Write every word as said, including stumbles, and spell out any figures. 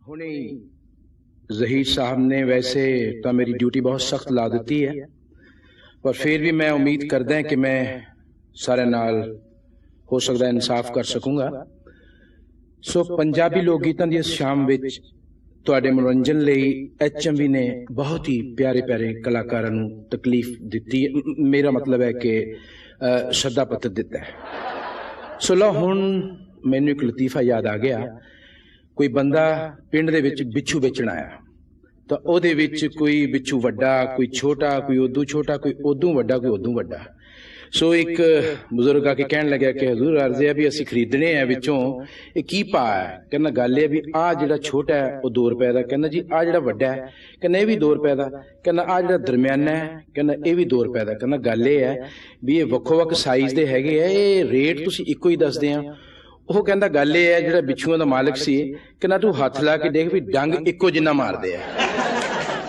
ਹੁਣੇ ਜ਼ਹੀਰ ਸਾਹਿਬ ਨੇ ਵੈਸੇ ਤਾਂ ਮੇਰੀ ਡਿਊਟੀ ਬਹੁਤ ਸਖਤ ਲਾ ਦਿੱਤੀ ਹੈ, ਪਰ ਫਿਰ ਵੀ ਮੈਂ ਉਮੀਦ ਕਰਦਾ ਕਿ ਮੈਂ ਸਾਰਿਆਂ ਨਾਲ ਹੋ ਸਕਦਾ ਇਨਸਾਫ ਕਰ ਸਕੂੰਗਾ। ਸੋ ਪੰਜਾਬੀ ਲੋਕ ਗੀਤਾਂ ਦੀ ਇਸ ਸ਼ਾਮ ਵਿੱਚ ਤੁਹਾਡੇ ਮਨੋਰੰਜਨ ਲਈ ਐਚ ਐਮ ਵੀ ਨੇ ਬਹੁਤ ਹੀ ਪਿਆਰੇ ਪਿਆਰੇ ਕਲਾਕਾਰਾਂ ਨੂੰ ਤਕਲੀਫ ਦਿੱਤੀ ਹੈ, ਮੇਰਾ ਮਤਲਬ ਹੈ ਕਿ ਸ਼ਰਧਾ ਪੱਤਰ ਦਿੱਤਾ ਹੈ। ਸੋ ਲਓ ਹੁਣ ਮੈਨੂੰ ਇੱਕ ਲਤੀਫਾ ਯਾਦ ਆ ਗਿਆ। ਕੋਈ ਬੰਦਾ ਪਿੰਡ ਦੇ ਵਿੱਚ ਬਿੱਛੂ ਵੇਚਣ ਆਇਆ ਤਾਂ ਉਹਦੇ ਵਿੱਚ ਕੋਈ ਬਿੱਛੂ ਵੱਡਾ, ਕੋਈ ਛੋਟਾ, ਕੋਈ ਉਦੋਂ ਛੋਟਾ, ਕੋਈ ਉਦੋਂ ਵੱਡਾ, ਕੋਈ ਉਦੋਂ ਵੱਡਾ। ਸੋ ਇੱਕ ਬਜ਼ੁਰਗ ਆ ਕੇ ਕਹਿਣ ਲੱਗਿਆ ਕਿ ਹਜ਼ੂਰ ਅਰਜ਼ੇ ਆ ਵੀ ਅਸੀਂ ਖਰੀਦਣੇ ਆ ਵਿੱਚੋਂ, ਇਹ ਕੀ ਭਾਅ ਹੈ? ਕਹਿੰਦਾ ਗੱਲ ਇਹ ਵੀ ਆਹ ਜਿਹੜਾ ਛੋਟਾ ਹੈ ਉਹ ਦੋ ਰੁਪਏ ਦਾ। ਕਹਿੰਦਾ ਜੀ ਆਹ ਜਿਹੜਾ ਵੱਡਾ ਹੈ? ਕਹਿੰਦਾ ਇਹ ਵੀ ਦੋ ਰੁਪਏ ਦਾ। ਕਹਿੰਦਾ ਆਹ ਜਿਹੜਾ ਦਰਮਿਆਨਾ ਹੈ? ਕਹਿੰਦਾ ਇਹ ਵੀ ਦੋ ਰੁਪਏ ਦਾ। ਕਹਿੰਦਾ ਗੱਲ ਇਹ ਹੈ ਵੀ ਇਹ ਵੱਖੋ ਵੱਖ ਸਾਈਜ਼ ਦੇ ਹੈਗੇ ਆ, ਇਹ ਰੇਟ ਤੁਸੀਂ ਇੱਕੋ ਹੀ ਦੱਸਦੇ ਆ। ਉਹ ਕਹਿੰਦਾ ਗੱਲ ਇਹ ਹੈ ਜਿਹੜਾ ਬਿੱਛੂਆਂ ਦਾ ਮਾਲਕ ਸੀ, ਕਹਿੰਦਾ ਤੂੰ ਹੱਥ ਲਾ ਕੇ ਦੇਖ ਵੀ ਡੰਗ ਇੱਕੋ ਜਿੰਨਾ ਮਾਰਦੇ ਆ।